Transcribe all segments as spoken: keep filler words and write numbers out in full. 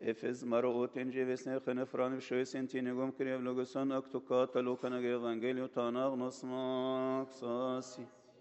Efes marotin jevisne khnefran shoysentinigum krev logoson aktokata lokana evangelio tanagnos maxasi.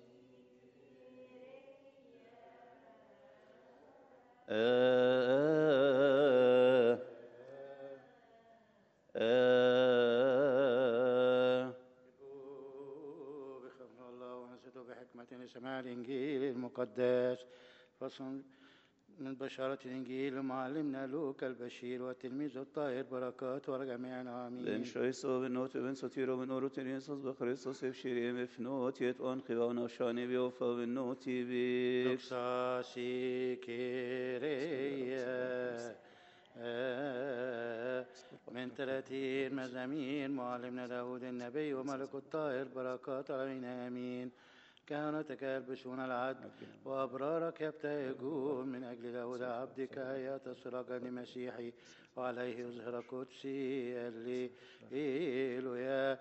بخبر الله ونسيته بحكمة لسماع الإنجيل المقدس. فصل من بشارة الإنجيل معلمنا لوكا البشير والتلميذ الطاهر بركات والجميع آمين. بن شويسو بن نوت بن ستيرو بن أوروتينيسوس بخريستوس بشيري مفنوت يتوان خيوانا شاني بيوفا بن نوتي بي لوكساسي كيريا من ثلاثين مزامير معلمنا داود النبي وملك الطاهر بركات علينا آمين. كهنتك يلبسون العدل وأبرارك يبتهجون من أجل داود عبدك يتصرق لمسيحي وعليه يظهر قدسي الليل يا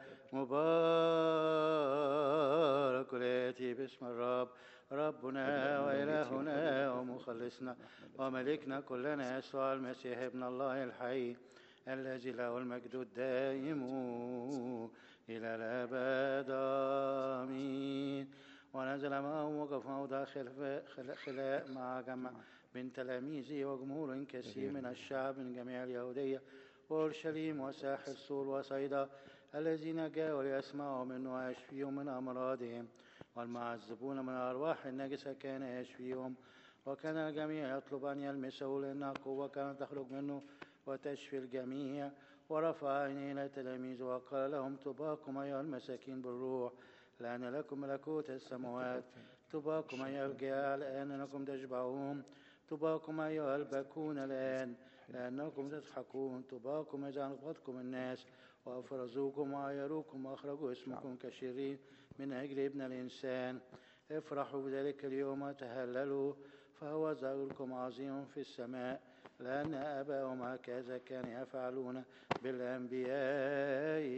مبارك الآتي باسم الرب ربنا وإلهنا ومخلصنا وملكنا كلنا يسوع المسيح ابن الله الحي الذي له المجد الدائم إلى الأبد آمين. ونزل معهم وقف موضع خلاء مع جمع من تلاميذه وجمهور كثير من الشعب من جميع اليهودية وأورشليم وساحل سور وصيدا الذين جاءوا ليسمعوا منه ويشفيهم من أمراضهم والمعذبون من الأرواح النجسة كان يشفيهم. وكان الجميع يطلب أن يلمسه لأنها قوة كانت تخرج منه وتشفي الجميع. ورفع عينيه إلى تلاميذه وقال لهم طوباكم أيها المساكين بالروح لأن لكم ملكوت السماوات. طوباكم أيها الجياع الآن لأنكم تشبعون. طوباكم أيها الباكون الآن لأنكم تضحكون. طوباكم إذا أنقذكم الناس وأفرزوكم وعيروكم وأخرجوا اسمكم كشرير من أجل ابن الإنسان. افرحوا بذلك اليوم وتهللوا فهو زاركم عظيم في السماء لأن آباءهم هكذا كانوا يفعلون بالأنبياء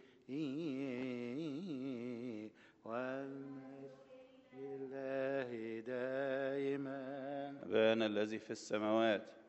والمجد لله دائما. أبانا الذي في السماوات